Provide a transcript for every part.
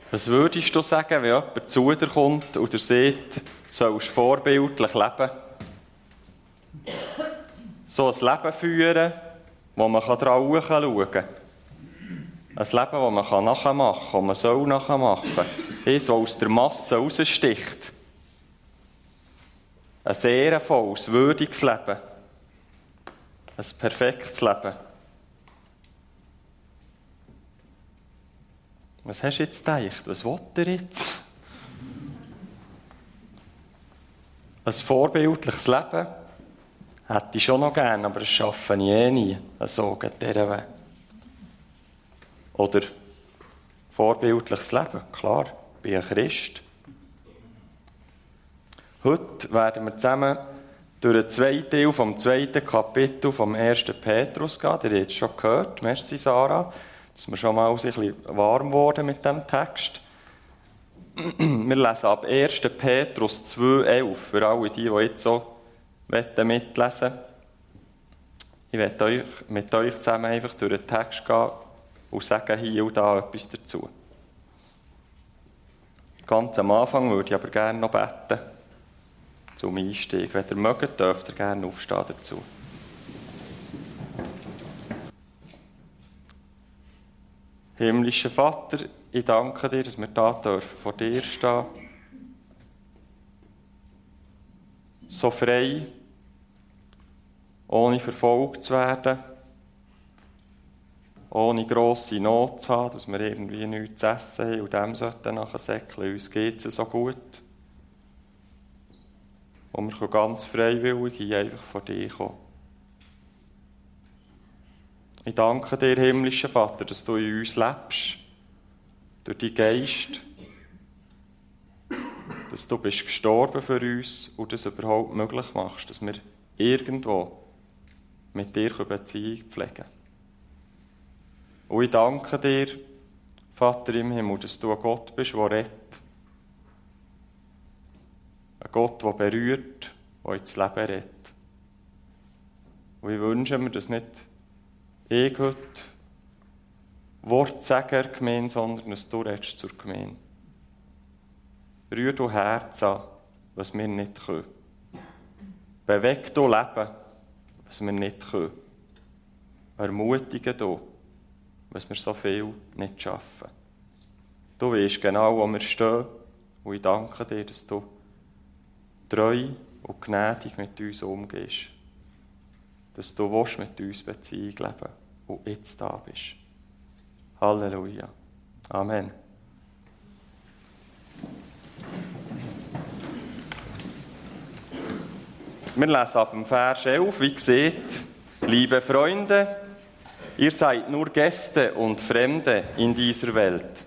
Was würdest du sagen, wenn jemand zu dir kommt und dir sagt, du sollst vorbildlich leben? So ein Leben führen, wo man drauf schauen kann. Ein Leben, das man nachmachen kann, das man soll nachmachen. Eins, das aus der Masse raussticht. Ein ehrenvolles, würdiges Leben. Ein perfektes Leben. Was hast du jetzt gedacht? Was will er jetzt? Ein vorbildliches Leben hätte ich schon noch gerne, aber das schaffe ich nie. So geht dieser Weg. Oder vorbildliches Leben. Klar, ich bin ein Christ. Heute werden wir zusammen durch den zweiten Teil vom zweiten Kapitel vom 1. Petrus gehen. Ihr habt es schon gehört. Merci, Sarah, dass wir schon mal ein bisschen warm wurden mit diesem Text. Wir lesen ab 1. Petrus 2,11. Für alle die jetzt so mitlesen wollen. Ich werde mit euch zusammen einfach durch den Text gehen und sagen hier und da etwas dazu. Ganz am Anfang würde ich aber gerne noch beten zum Einstieg. Wenn ihr mögt, dürft ihr gerne aufstehen dazu. Himmlischer Vater, ich danke dir, dass wir da dürfen vor dir stehen. So frei, ohne verfolgt zu werden, ohne grosse Not zu haben, dass wir irgendwie nichts zu essen haben und dem sollten nachher säckeln. Uns geht es so gut. Und wir können ganz freiwillig hier einfach vor dir kommen. Ich danke dir, himmlischer Vater, dass du in uns lebst, durch deinen Geist, dass du bist gestorben für uns und das überhaupt möglich machst, dass wir irgendwo mit dir Beziehung pflegen können. Und ich danke dir, Vater im Himmel, dass du ein Gott bist, der rettet. Ein Gott, der berührt, der ins Leben rettet. Und ich wünsche mir, dass nicht ich heute Wort sage der Gemeinde, sondern dass du redest zur Gemeinde. Rühr du Herz an, was wir nicht können. Beweg du Leben, was wir nicht können. Ermutige du, was wir so viel nicht schaffen. Du weißt genau, wo wir stehen, und ich danke dir, dass du treu und gnädig mit uns umgehst. Dass du mit uns Beziehung leben und jetzt da bist. Halleluja. Amen. Wir lesen ab dem Vers 11, wie gesagt, liebe Freunde, ihr seid nur Gäste und Fremde in dieser Welt.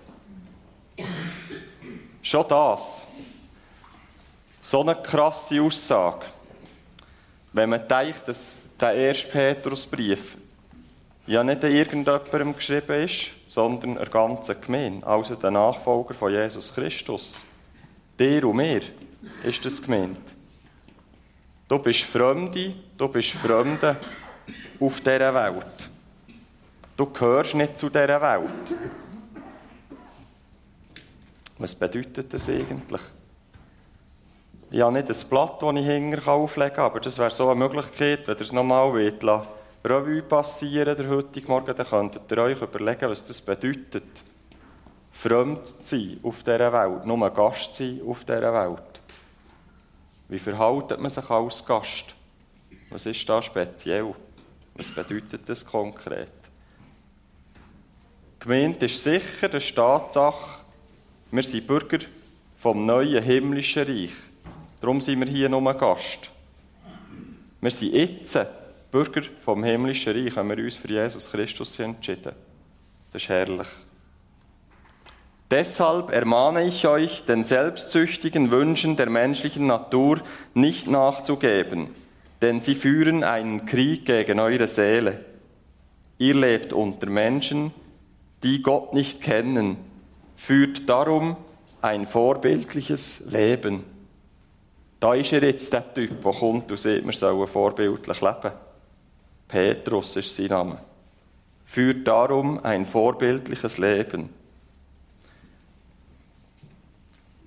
Schon das. So eine krasse Aussage. Wenn man denkt, dass der 1. Petrusbrief ja nicht irgendjemandem geschrieben ist, sondern der ganzen Gemeinde, also der Nachfolger von Jesus Christus. Dir und mir ist das gemeint. Du bist Fremde, du bist Fremde auf dieser Welt. Du gehörst nicht zu dieser Welt. Was bedeutet das eigentlich? Ich habe nicht ein Blatt, das ich hinterher auflegen kann, aber das wäre so eine Möglichkeit, wenn ihr es nochmal Revue passieren der heutige Morgen, dann könntet ihr euch überlegen, was das bedeutet. Fremd zu sein auf dieser Welt, nur ein Gast zu sein auf dieser Welt. Wie verhält man sich als Gast? Was ist da speziell? Was bedeutet das konkret? Gemeint ist sicher, das ist Tatsache, wir sind Bürger vom neuen himmlischen Reich. Darum sind wir hier nur Gast. Wir sind jetzt Bürger vom himmlischen Reich, wenn wir uns für Jesus Christus entschieden. Das ist herrlich. Deshalb ermahne ich euch, den selbstsüchtigen Wünschen der menschlichen Natur nicht nachzugeben, denn sie führen einen Krieg gegen eure Seele. Ihr lebt unter Menschen, die Gott nicht kennen, führt darum ein vorbildliches Leben. Da ist er jetzt der Typ, der kommt und sagt, wir sollen vorbildlich leben. Petrus ist sein Name. Führt darum ein vorbildliches Leben.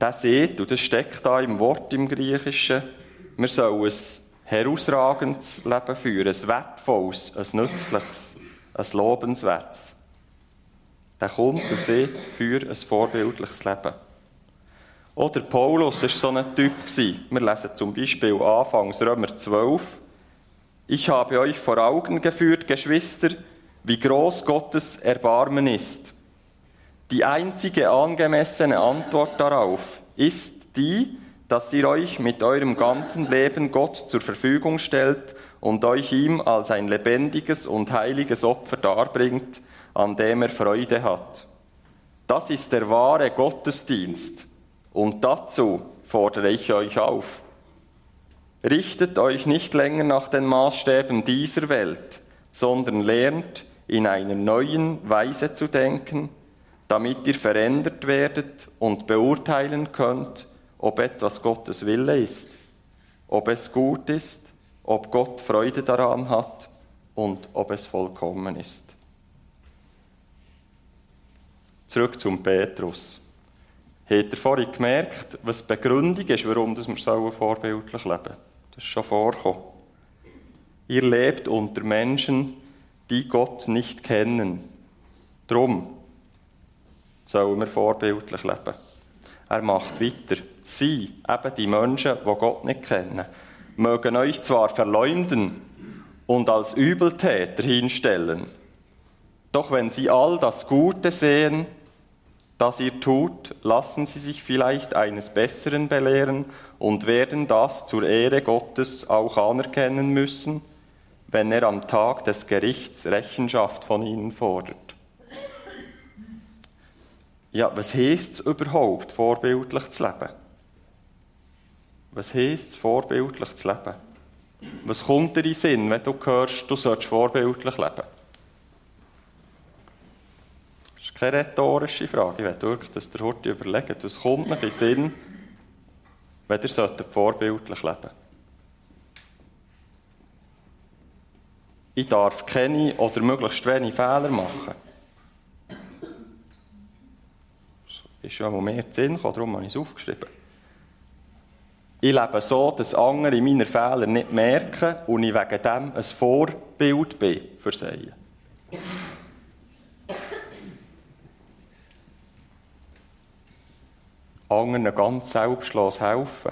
der sagt, und das steckt da im Wort im Griechischen, wir sollen ein herausragendes Leben führen, ein wertvolles, ein nützliches, ein lobenswertes. Der kommt und sagt, für ein vorbildliches Leben. Oder Paulus war so ein Typ. Wir lesen zum Beispiel anfangs Römer 12. Ich habe euch vor Augen geführt, Geschwister, wie groß Gottes Erbarmen ist. Die einzige angemessene Antwort darauf ist die, dass ihr euch mit eurem ganzen Leben Gott zur Verfügung stellt und euch ihm als ein lebendiges und heiliges Opfer darbringt, an dem er Freude hat. Das ist der wahre Gottesdienst. Und dazu fordere ich euch auf. Richtet euch nicht länger nach den Maßstäben dieser Welt, sondern lernt, in einer neuen Weise zu denken, damit ihr verändert werdet und beurteilen könnt, ob etwas Gottes Wille ist, ob es gut ist, ob Gott Freude daran hat und ob es vollkommen ist. Zurück zum Petrus. Habt ihr vorhin gemerkt, was die Begründung ist, warum wir vorbildlich leben sollen? Das ist schon vorgekommen. Ihr lebt unter Menschen, die Gott nicht kennen. Darum sollen wir vorbildlich leben. Er macht weiter. Sie, eben die Menschen, die Gott nicht kennen, mögen euch zwar verleumden und als Übeltäter hinstellen, doch wenn sie all das Gute sehen, das ihr tut, lassen sie sich vielleicht eines Besseren belehren und werden das zur Ehre Gottes auch anerkennen müssen, wenn er am Tag des Gerichts Rechenschaft von ihnen fordert. Ja, was heisst es überhaupt, vorbildlich zu leben? Was heisst es, vorbildlich zu leben? Was kommt dir in den Sinn, wenn du hörst, du sollst vorbildlich leben? Das ist keine rhetorische Frage. Ich will wirklich, dass ihr heute überlegt, was kommt euch in den Sinn, wenn ihr vorbildlich leben solltet. Ich darf keine oder möglichst wenig Fehler machen. Das ist ja mehr in den Sinn gekommen, darum habe ich es aufgeschrieben. Ich lebe so, dass andere meine Fehler nicht merken und ich wegen dem ein Vorbild bin für sie. Anderen ganz selbstlos helfen.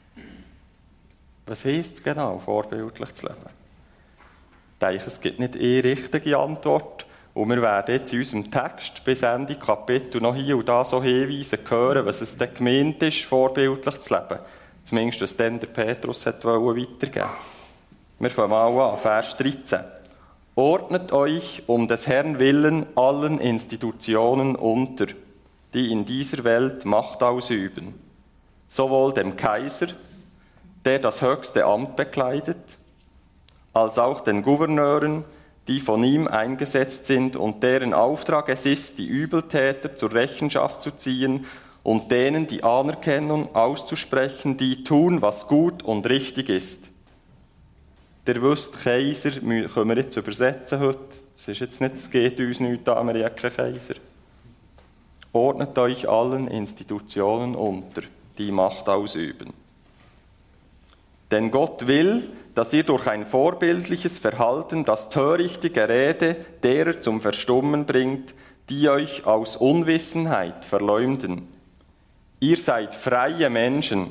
Was heisst es genau, vorbildlich zu leben? Ich denke, es gibt nicht eine richtige Antwort. Und wir werden jetzt in unserem Text bis Ende Kapitel noch hier und da so Hinweise hören, was es denn gemeint ist, vorbildlich zu leben. Zumindest, was dann der Petrus weitergeben wollte. Wir fangen mal an, Vers 13. Ordnet euch um des Herrn willen allen Institutionen unter, die in dieser Welt Macht ausüben, sowohl dem Kaiser, der das höchste Amt bekleidet, als auch den Gouverneuren, die von ihm eingesetzt sind und deren Auftrag es ist, die Übeltäter zur Rechenschaft zu ziehen und denen die Anerkennung auszusprechen, die tun, was gut und richtig ist. Der wisst, Kaiser, können wir jetzt übersetzen heute. Es ist jetzt nicht, es geht uns nicht an, wir haben keinen Kaiser. Ordnet euch allen Institutionen unter, die Macht ausüben. Denn Gott will, dass ihr durch ein vorbildliches Verhalten das törichte Gerede derer zum Verstummen bringt, die euch aus Unwissenheit verleumden. Ihr seid freie Menschen,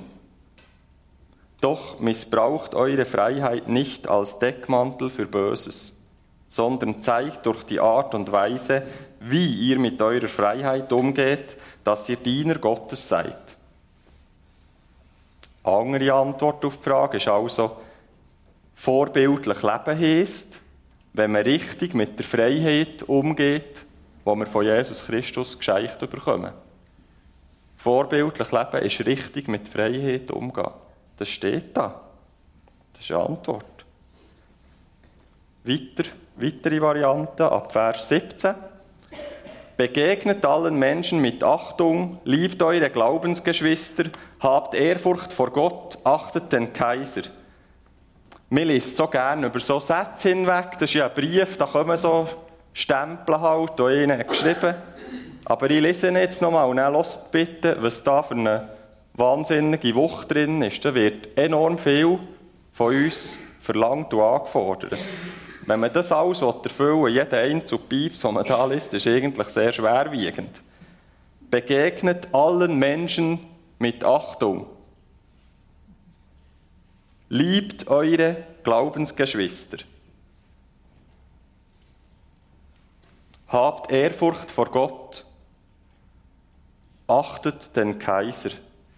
doch missbraucht eure Freiheit nicht als Deckmantel für Böses, sondern zeigt durch die Art und Weise, wie ihr mit eurer Freiheit umgeht, dass ihr Diener Gottes seid. Eine andere Antwort auf die Frage ist also, vorbildlich leben heisst, wenn man richtig mit der Freiheit umgeht, die wir von Jesus Christus geschenkt bekommen. Vorbildlich leben ist richtig mit Freiheit umgehen. Das steht da. Das ist eine Antwort. Weitere Variante ab Vers 17. Begegnet allen Menschen mit Achtung, liebt eure Glaubensgeschwister, habt Ehrfurcht vor Gott, achtet den Kaiser. Man liest so gerne über so Sätze hinweg. Das ist ja ein Brief, da kommen so Stempel halt, da einer hat geschrieben. Aber ich lese ihn jetzt nochmal und dann hört bitte, was da für eine wahnsinnige Wucht drin ist, dann wird enorm viel von uns verlangt und angefordert. Wenn man das alles erfüllen will, jeder einzelne Pieps, den man da liest, ist eigentlich sehr schwerwiegend. Begegnet allen Menschen mit Achtung. Liebt eure Glaubensgeschwister. Habt Ehrfurcht vor Gott. Achtet den Kaiser.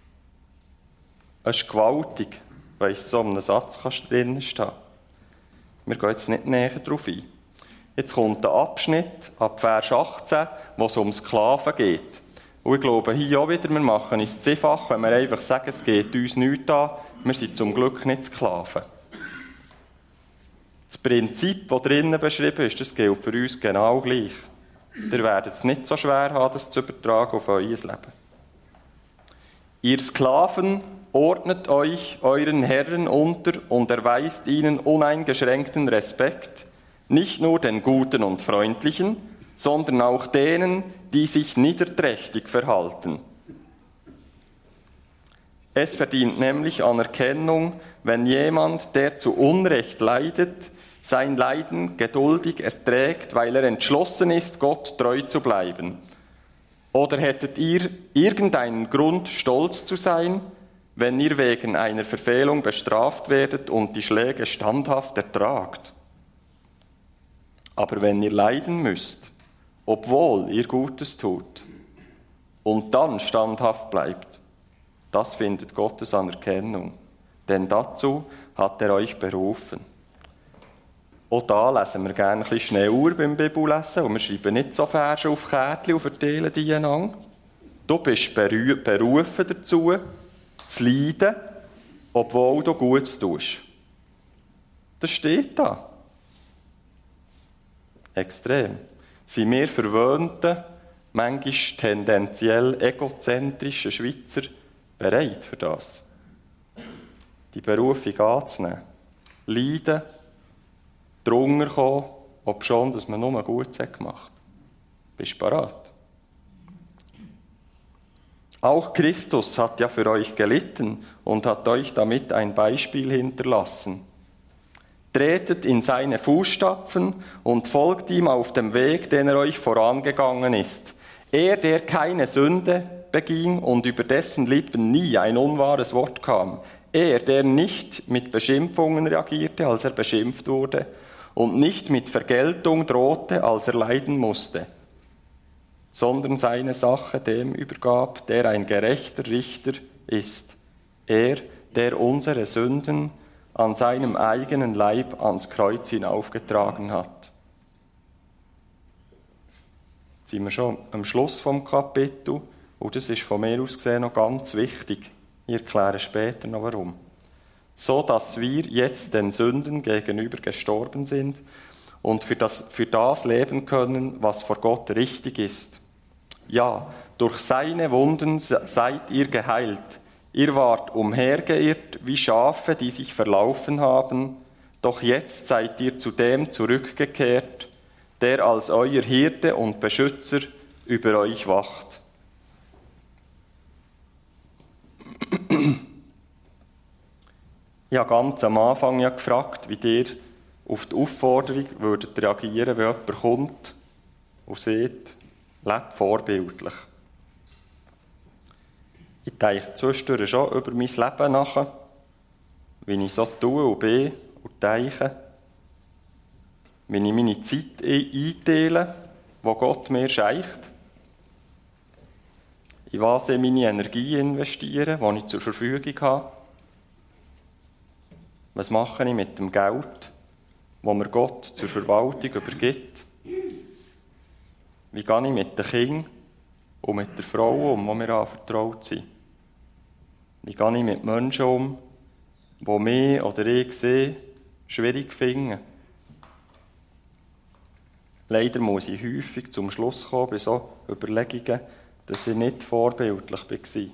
Es ist gewaltig, weil es so einem Satz drin steht. Wir gehen jetzt nicht näher darauf ein. Jetzt kommt der Abschnitt ab Vers 18, wo es um Sklaven geht. Und ich glaube, hier auch wieder, wir machen uns zehnfach, wenn wir einfach sagen, es geht uns nichts an. Wir sind zum Glück nicht Sklaven. Das Prinzip, das drinnen beschrieben ist, das gilt für uns genau gleich. Ihr werdet es nicht so schwer haben, das zu übertragen auf euer Leben. Ihr Sklaven, ordnet euch euren Herren unter und erweist ihnen uneingeschränkten Respekt, nicht nur den Guten und Freundlichen, sondern auch denen, die sich niederträchtig verhalten. Es verdient nämlich Anerkennung, wenn jemand, der zu Unrecht leidet, sein Leiden geduldig erträgt, weil er entschlossen ist, Gott treu zu bleiben. Oder hättet ihr irgendeinen Grund, stolz zu sein, wenn ihr wegen einer Verfehlung bestraft werdet und die Schläge standhaft ertragt? Aber wenn ihr leiden müsst, obwohl ihr Gutes tut, und dann standhaft bleibt, das findet Gottes Anerkennung, denn dazu hat er euch berufen. Auch da lesen wir gerne ein bisschen schneller beim Bibellesen und wir schreiben nicht so Verse auf Kärtchen und verteilen die einander. Du bist berufen dazu, zu leiden, obwohl du Gutes tust. Das steht da. Extrem. Sind wir verwöhnten, manchmal tendenziell egozentrischen Schweizer bereit für das? Die Berufung anzunehmen. Leiden, drunter kommen, obschon, dass man nur Gutes gemacht hat. Bist du bereit? Auch Christus hat ja für euch gelitten und hat euch damit ein Beispiel hinterlassen. Tretet in seine Fußstapfen und folgt ihm auf dem Weg, den er euch vorangegangen ist. Er, der keine Sünde beging und über dessen Lippen nie ein unwahres Wort kam. Er, der nicht mit Beschimpfungen reagierte, als er beschimpft wurde, und nicht mit Vergeltung drohte, als er leiden musste, sondern seine Sache dem übergab, der ein gerechter Richter ist. Er, der unsere Sünden an seinem eigenen Leib ans Kreuz hinaufgetragen hat. Jetzt sind wir schon am Schluss vom Kapitel und das ist von mir aus gesehen noch ganz wichtig. Ich erkläre später noch warum. So dass wir jetzt den Sünden gegenüber gestorben sind und für das leben können, was vor Gott richtig ist. Ja, durch seine Wunden seid ihr geheilt. Ihr wart umhergeirrt wie Schafe, die sich verlaufen haben, doch jetzt seid ihr zu dem zurückgekehrt, der als euer Hirte und Beschützer über euch wacht. Ich habe ganz am Anfang ja gefragt, wie ihr auf die Aufforderung würdet reagieren, wenn jemand kommt und sagt, lebt vorbildlich. Ich denke zwischendurch schon über mein Leben nach, wie ich so tue und bin und denke, wie ich meine Zeit einteile, die Gott mir schenkt, in was ich meine Energie investiere, die ich zur Verfügung habe. Was mache ich mit dem Geld, das mir Gott zur Verwaltung übergibt? Wie gehe ich mit den Kindern und mit der Frau um, die mir anvertraut sind? Wie gehe ich mit Menschen um, die mich oder ich sehe, schwierig finden? Leider muss ich häufig zum Schluss kommen bei so Überlegungen, dass ich nicht vorbildlich war.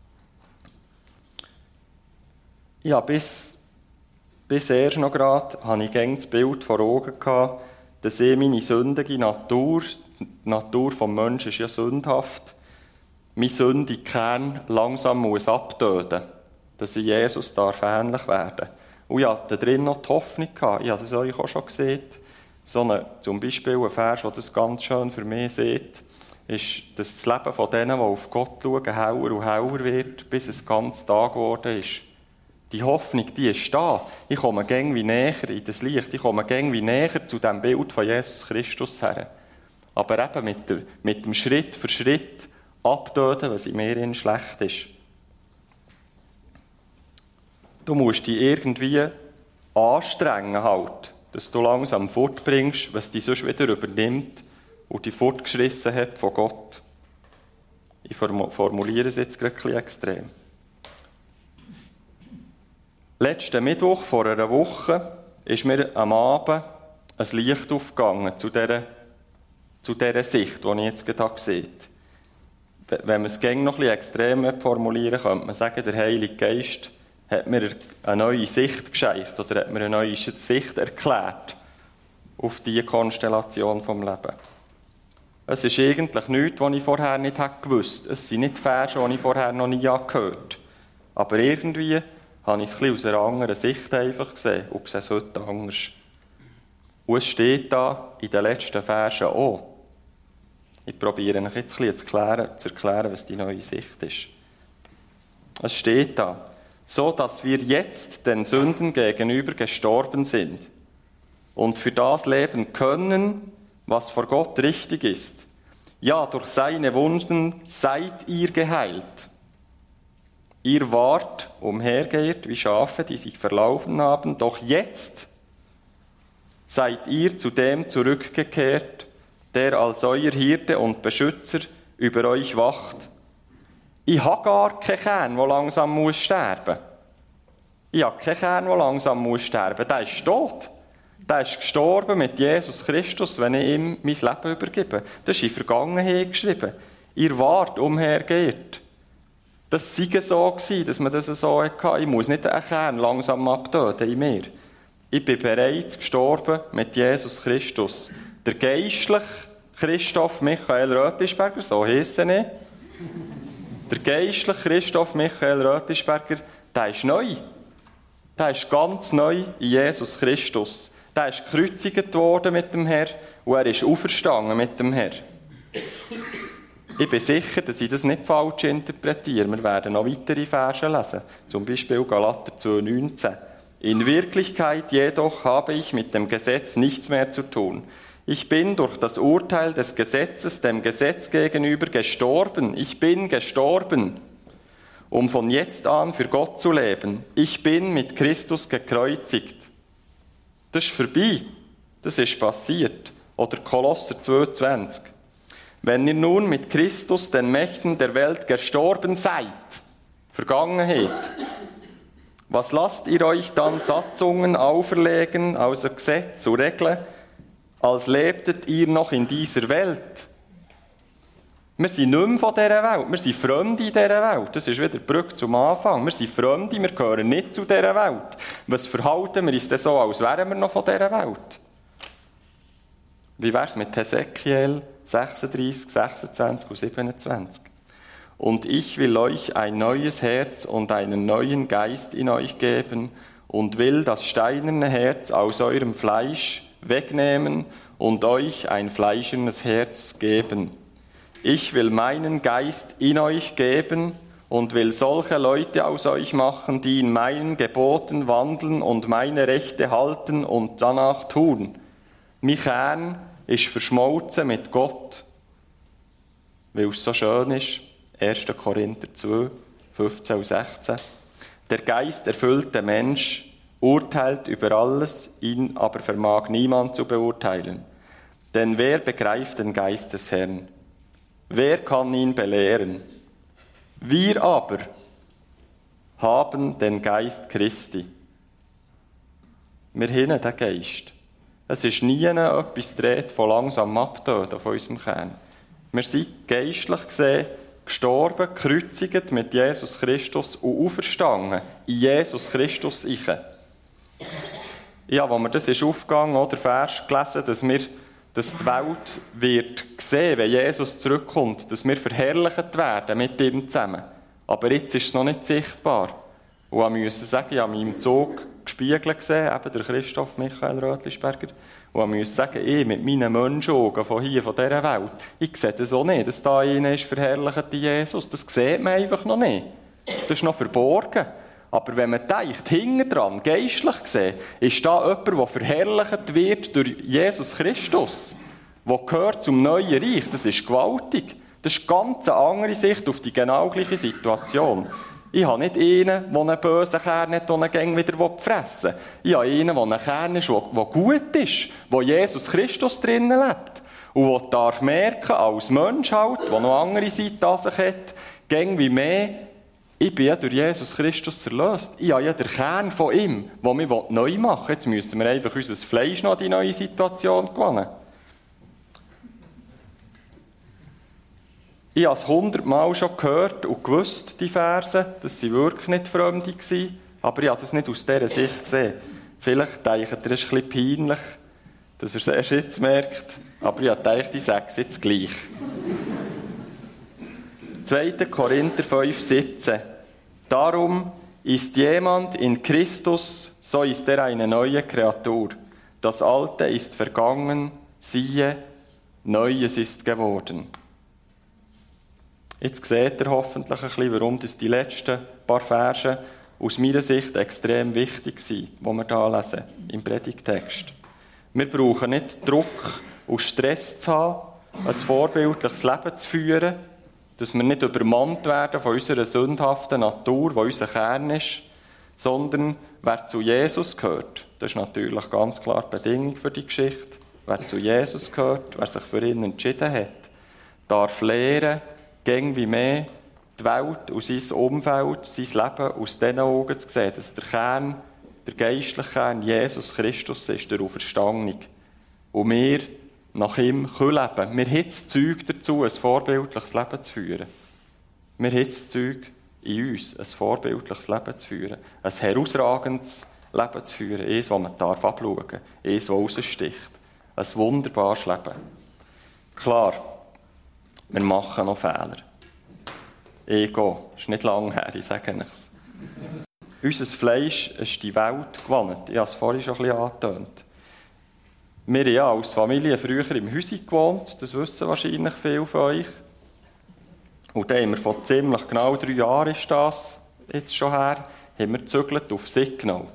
Ich habe bis erst noch gerade hatte ich das Bild vor Augen gehabt, dass ich meine sündige Natur, die Natur des Menschen ist ja sündhaft, mein sündiger Kern langsam abtöten muss, dass ich Jesus ähnlich werden darf. Und ich hatte da drin noch die Hoffnung gehabt, ich habe das euch auch schon gesehen, zum Beispiel ein Vers, der das ganz schön für mich sieht, ist, dass das Leben von denen, die auf Gott schauen, heller und heller wird, bis es ganz Tag geworden ist. Die Hoffnung, die ist da. Ich komme irgendwie näher in das Licht, ich komme irgendwie näher zu dem Bild von Jesus Christus her. Aber eben mit dem Schritt für Schritt abtöten, was in mir schlecht ist. Du musst dich irgendwie anstrengen, halt, dass du langsam fortbringst, was dich sonst wieder übernimmt und dich fortgeschissen hat von Gott. Ich formuliere es jetzt gerade ein bisschen extrem. Letzten Mittwoch, vor einer Woche, ist mir am Abend ein Licht aufgegangen zu dieser Sicht, die ich jetzt gerade gesehen habe. Wenn man es noch ein bisschen extrem formulieren könnte man sagen, der Heilige Geist hat mir eine neue Sicht geschenkt oder hat mir eine neue Sicht erklärt auf diese Konstellation vom Leben. Es ist eigentlich nichts, was ich vorher nicht gewusst hätte. Es sind nicht Verse, die ich vorher noch nie gehört habe. Aber irgendwie habe ich es ein bisschen aus einer anderen Sicht einfach gesehen und sehe es heute anders. Und es steht da in den letzten Versen auch. Ich probiere euch jetzt ein bisschen zu erklären, was die neue Sicht ist. Es steht da, so dass wir jetzt den Sünden gegenüber gestorben sind und für das leben können, was vor Gott richtig ist. Ja, durch seine Wunden seid ihr geheilt. Ihr wart umhergeirrt wie Schafe, die sich verlaufen haben, doch jetzt seid ihr zu dem zurückgekehrt, der als euer Hirte und Beschützer über euch wacht. Ich habe gar keinen Kern, der langsam sterben muss. Ich habe keinen Kern, der langsam sterben muss. Der ist tot. Der ist gestorben mit Jesus Christus, wenn ich ihm mein Leben übergebe. Das ist in Vergangenheit geschrieben. Ihr wart umhergeirrt. Das sei so gewesen, dass man das so hatte. Ich muss nicht einen Kern langsam abtöten in mir. Ich bin bereits gestorben mit Jesus Christus. Der geistliche Christoph Michael Rötlisberger, so heisst er. Der geistliche Christoph Michael Rötlisberger, der ist neu. Der ist ganz neu in Jesus Christus. Der ist gekreuzigt worden mit dem Herrn und er ist auferstanden mit dem Herrn. Ich bin sicher, dass ich das nicht falsch interpretiere. Wir werden noch weitere Verse lesen, zum Beispiel Galater 2,19. In Wirklichkeit jedoch habe ich mit dem Gesetz nichts mehr zu tun. Ich bin durch das Urteil des Gesetzes dem Gesetz gegenüber gestorben. Ich bin gestorben, um von jetzt an für Gott zu leben. Ich bin mit Christus gekreuzigt. Das ist vorbei. Das ist passiert. Oder Kolosser 2,20. Wenn ihr nun mit Christus den Mächten der Welt gestorben seid, Vergangenheit, was lasst ihr euch dann Satzungen auferlegen, außer Gesetz und Regeln, als lebtet ihr noch in dieser Welt? Wir sind nicht mehr von dieser Welt, wir sind Fremde in dieser Welt. Das ist wieder die Brücke zum Anfang. Wir sind Fremde, wir gehören nicht zu dieser Welt. Was verhalten wir uns denn so, als wären wir noch von dieser Welt? Wie wäre es mit Hesekiel 36, 26 und 27? Und ich will euch ein neues Herz und einen neuen Geist in euch geben und will das steinerne Herz aus eurem Fleisch wegnehmen und euch ein fleischernes Herz geben. Ich will meinen Geist in euch geben und will solche Leute aus euch machen, die in meinen Geboten wandeln und meine Rechte halten und danach tun. Mein Kern ist verschmolzen mit Gott, weil es so schön ist. 1. Korinther 2, 15 und 16. Der geisterfüllte Mensch urteilt über alles, ihn aber vermag niemand zu beurteilen. Denn wer begreift den Geist des Herrn? Wer kann ihn belehren? Wir aber haben den Geist Christi. Wir haben den Geist. Es ist nie etwas dreht von langsam abtöten von unserem Kern. Wir sind geistlich gesehen gestorben, gekreuzigt mit Jesus Christus und auferstanden in Jesus Christus. Ja, als mir das ist aufgegangen, oder Vers gelesen, dass wir dass die Welt wird sehen, wenn Jesus zurückkommt, dass wir verherrlicht werden mit ihm zusammen. Aber jetzt ist es noch nicht sichtbar. Und ich musste sagen, ich habe mich im Zug gespiegelt gesehen, eben der Christoph Michael Rötlisberger. Und ich musste sagen, ich mit meinen Menschenaugen von hier, von dieser Welt, ich sehe das auch nicht, dass da einer ist, verherrlichte Jesus. Das sieht man einfach noch nicht. Das ist noch verborgen. Aber wenn man denkt, hinten dran, geistlich gesehen, ist da jemand, der verherrlicht wird durch Jesus Christus, der gehört zum neuen Reich. Das ist gewaltig. Das ist ganz eine andere Sicht auf die genau gleiche Situation. Ich habe nicht einen, der einen bösen Kern hat, der ihn gäng wieder fressen will. Ich habe einen, der einen Kern ist, der gut ist, wo Jesus Christus drinnen lebt. Und der darf merken, als Mensch halt, der noch andere Seite an sich hat, gäng wie mehr, ich bin ja durch Jesus Christus erlöst. Ich habe ja den Kern von ihm, den wir neu machen wollen. Jetzt müssen wir einfach unser Fleisch noch in die neue Situation gewinnen. Ich habe es 100-mal schon gehört und gewusst, die Verse, dass sie wirklich nicht Fremde waren, aber ich habe das nicht aus dieser Sicht gesehen. Vielleicht denkt ihr, es ist ein bisschen peinlich, dass er es erst jetzt merkt, aber ich habe gedacht, ich sage es jetzt gleich. 2. Korinther 5,17. Darum ist jemand in Christus, so ist er eine neue Kreatur. Das Alte ist vergangen, siehe, Neues ist geworden. Jetzt seht ihr hoffentlich ein bisschen, warum das die letzten paar Verse aus meiner Sicht extrem wichtig sind, die wir hier lesen, im Predigtext. Wir brauchen nicht Druck und Stress zu haben, ein vorbildliches Leben zu führen, dass wir nicht übermannt werden von unserer sündhaften Natur, die unser Kern ist, sondern wer zu Jesus gehört, das ist natürlich ganz klar die Bedingung für die Geschichte, wer zu Jesus gehört, wer sich für ihn entschieden hat, darf lernen, gäng wie mehr die Welt und sein Umfeld, sein Leben aus diesen Augen zu sehen, dass der Kern, der geistliche Kern Jesus Christus ist, der Auferstandene. Und wir nach ihm leben können. Wir haben das Zeug dazu, ein vorbildliches Leben zu führen. Wir haben das Zeug in uns, ein vorbildliches Leben zu führen. Ein herausragendes Leben zu führen. Eines, das man abschauen darf. Eines, das raussticht. Ein wunderbares Leben. Klar, wir machen noch Fehler. Ego, ist nicht lange her, ich sage es. Unser Fleisch ist die Welt gewohnt. Ich habe es vorhin schon ein bisschen angetönt. Wir haben ja als Familie früher im Häuschen gewohnt, das wissen wahrscheinlich viele von euch. Und dann haben wir vor ziemlich genau 3 Jahren, ist das jetzt schon her, haben wir gezügelt auf Signal.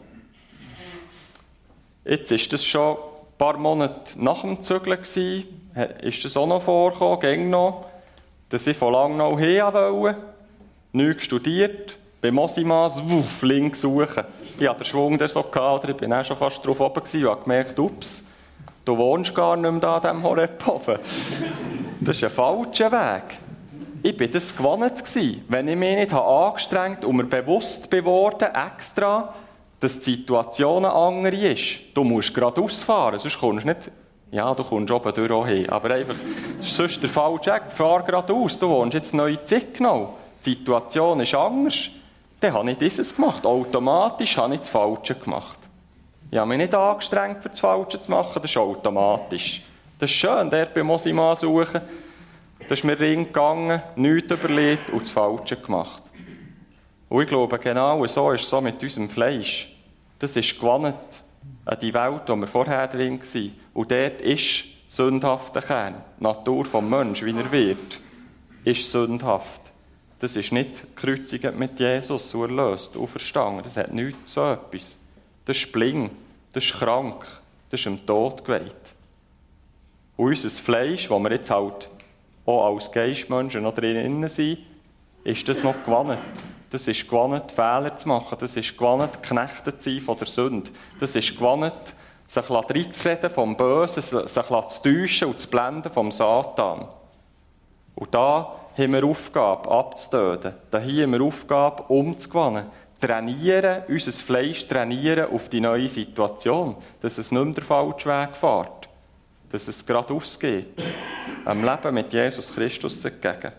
Jetzt ist das schon ein paar Monate nach dem Zügeln gewesen, ist das auch noch vorgekommen, ging noch, dass ich von Langnau her wollte, nichts studiert, bei Mosimas, links suchen. Ich hatte den Schwung so gehabt, oder ich bin auch schon fast drauf oben gewesen und habe gemerkt, ups, du wohnst gar nicht mehr da an diesem Horeb oben. Das ist ein falscher Weg. Ich war das gewohnt gewesen, wenn ich mich nicht angestrengt und mir bewusst geworden extra, dass die Situation eine andere ist. Du musst geradeaus fahren, sonst kommst du nicht... Ja, du kommst oben durch auch hin, aber einfach, das ist sonst der falsche Weg. Fahr geradeaus, du wohnst jetzt neu in Zignau. Die Situation ist anders. Dann habe ich dieses gemacht. Automatisch habe ich das Falsche gemacht. Ich habe mich nicht angestrengt, für das Falsche zu machen, das ist automatisch. Das ist schön, dort bei Mosima suchen. Das ist mir reingegangen, nichts überlegt und das Falsche gemacht. Und ich glaube, genau so ist es so mit unserem Fleisch. Das ist gewohnt an die Welt, wo wir vorher drin waren. Und dort ist sündhafter Kern. Die Natur des Menschen, wie er wird, ist sündhaft. Das ist nicht gekreuzigt mit Jesus und erlöst, auferstanden. Das hat nichts so etwas. Das ist blind, das ist krank, das ist dem Tod geweiht. Und unser Fleisch, das wir jetzt halt auch als Geistmenschen noch drin sind, ist das noch gewohnt. Das ist gewohnt, Fehler zu machen. Das ist gewohnt, geknechtet zu sein von der Sünde. Das ist gewohnt, sich reinzureden vom Bösen, sich zu täuschen und zu blenden vom Satan. Und da haben wir Aufgabe, abzutöten. Da haben wir Aufgabe, umzugewinnen. Trainieren, unser Fleisch trainieren auf die neue Situation. Dass es nicht mehr der falsche Weg fährt. Dass es geradeaus geht. Am Leben mit Jesus Christus entgegen.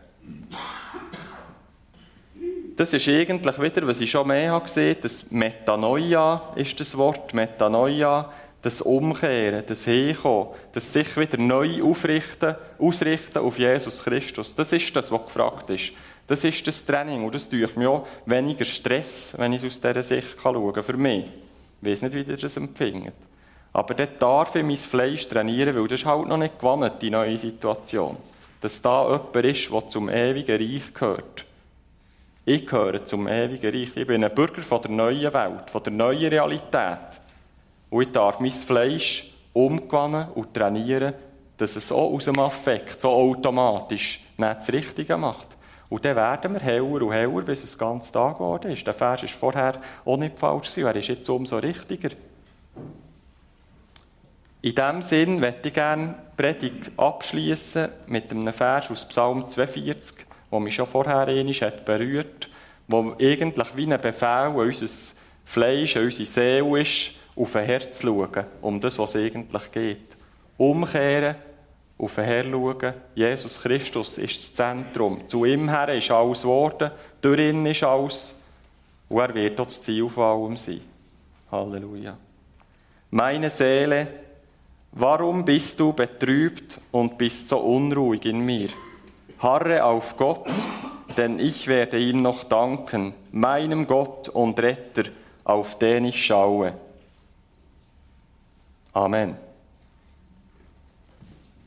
Das ist eigentlich wieder, was ich schon mehr habe gesehen, das Metanoia ist das Wort. Metanoia, das Umkehren, das Hinkommen, das sich wieder neu ausrichten auf Jesus Christus. Das ist das, was gefragt ist. Das ist das Training und das tue ich mir auch weniger Stress, wenn ich es aus dieser Sicht schauen kann, für mich. Ich weiss nicht, wie ihr das empfindet. Aber dort darf ich mein Fleisch trainieren, weil das ist halt noch nicht gewohnt, die neue Situation. Dass da jemand ist, der zum ewigen Reich gehört. Ich gehöre zum ewigen Reich. Ich bin ein Bürger von der neuen Welt, von der neuen Realität. Und ich darf mein Fleisch umgewöhnen und trainieren, dass es auch aus dem Affekt, so automatisch, nicht das Richtige macht. Und dann werden wir heller und heller, bis es ganz Tag geworden ist. Der Vers war vorher auch nicht falsch, er ist jetzt umso richtiger. In diesem Sinn möchte ich gerne die Predigt abschließen mit einem Vers aus Psalm 42, der mich schon vorher einmal berührt hat, der eigentlich wie ein Befehl an unser Fleisch, an unsere Seele ist, auf den Herr zu schauen, um das, was es eigentlich geht. Umkehren, auf den Herr schauen. Jesus Christus ist das Zentrum. Zu ihm her ist alles geworden, durch ihn ist alles. Und er wird auch das Ziel von allem sein. Halleluja. Meine Seele, warum bist du betrübt und bist so unruhig in mir? Harre auf Gott, denn ich werde ihm noch danken, meinem Gott und Retter, auf den ich schaue. Amen.